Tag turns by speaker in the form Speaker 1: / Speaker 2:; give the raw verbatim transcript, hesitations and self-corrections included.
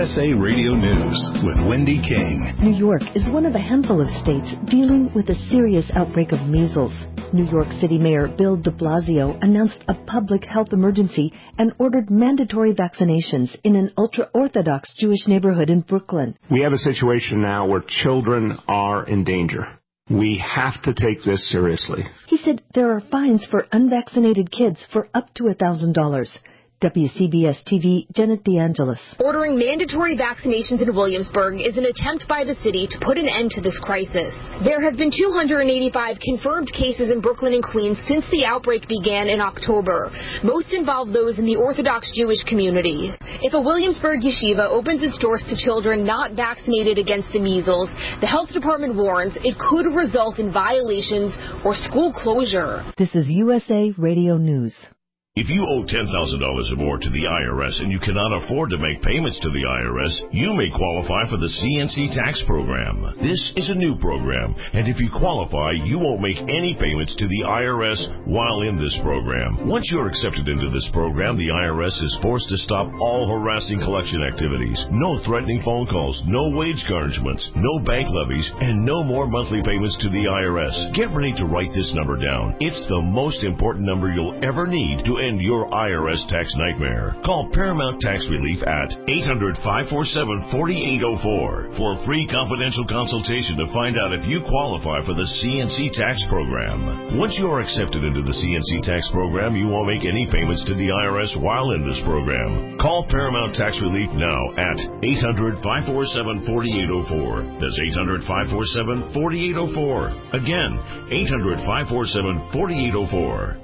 Speaker 1: S A Radio News with Wendy King.
Speaker 2: New York is one of a handful of states dealing with a serious outbreak of measles. New York City Mayor Bill de Blasio announced a public health emergency and ordered mandatory vaccinations in an ultra-Orthodox Jewish neighborhood in Brooklyn.
Speaker 3: We have a situation now where children are in danger. We have to take this seriously.
Speaker 2: He said there are fines for unvaccinated kids for up to one thousand dollars. W C B S T V, Janet DeAngelis.
Speaker 4: Ordering mandatory vaccinations in Williamsburg is an attempt by the city to put an end to this crisis. There have been two hundred eighty-five confirmed cases in Brooklyn and Queens since the outbreak began in October. Most involve those in the Orthodox Jewish community. If a Williamsburg yeshiva opens its doors to children not vaccinated against the measles, the health department warns it could result in violations or school closure.
Speaker 2: This is U S A Radio News.
Speaker 5: If you owe ten thousand dollars or more to the I R S and you cannot afford to make payments to the I R S, you may qualify for the C N C tax program. This is a new program, and if you qualify, you won't make any payments to the I R S while in this program. Once you're accepted into this program, the I R S is forced to stop all harassing collection activities. No threatening phone calls, no wage garnishments, no bank levies, and no more monthly payments to the I R S. Get ready to write this number down. It's the most important number you'll ever need to end your I R S tax nightmare. Call Paramount Tax Relief at eight hundred, five four seven, four eight zero four for a free confidential consultation to find out if you qualify for the C N C tax program. Once you are accepted into the C N C tax program, you won't make any payments to the I R S while in this program. Call Paramount Tax Relief now at eight hundred, five four seven, four eight zero four. That's eight hundred, five four seven, four eight zero four. Again, eight hundred, five four seven, four eight zero four.